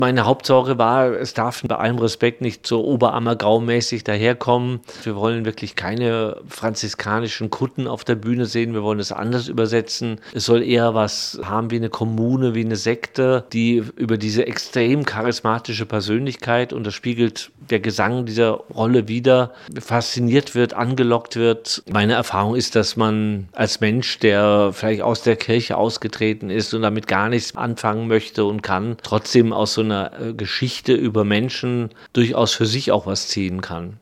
Meine Hauptsorge war, es darf bei allem Respekt nicht so Oberammergau-mäßig daherkommen. Wir wollen wirklich keine franziskanischen Kutten auf der Bühne sehen. Wir wollen es anders übersetzen. Es soll eher was haben wie eine Kommune, wie eine Sekte, die über diese extrem charismatische Persönlichkeit, und das spiegelt der Gesang dieser Rolle wider, fasziniert wird, angelockt wird. Meine Erfahrung ist, dass man als Mensch, der vielleicht aus der Kirche ausgetreten ist und damit gar nichts anfangen möchte und kann, trotzdem aus so einer Geschichte über Menschen durchaus für sich auch was ziehen kann.